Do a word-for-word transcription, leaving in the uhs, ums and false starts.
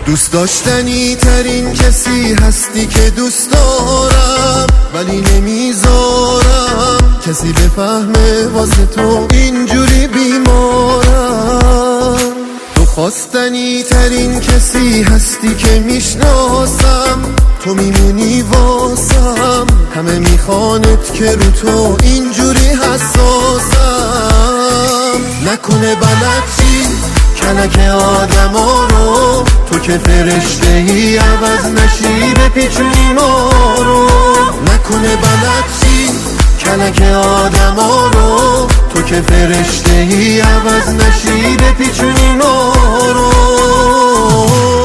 دوست داشتنی ترین کسی هستی که دوست دارم، ولی نمیذارم کسی بفهمه واسه تو اینجوری بیمارم. تو خواستنی ترین کسی هستی که میشناسم، تو میمونی واسم، همه میخوانت که رو تو اینجوری حساسم. نکنه بلدی کلک آدم ها رو، تو که فرشته ای عوض نشی بپیچونی ما رو. نکنه بلدی کلک آدم ها رو، تو که فرشته ای عوض نشی بپیچونی ما رو.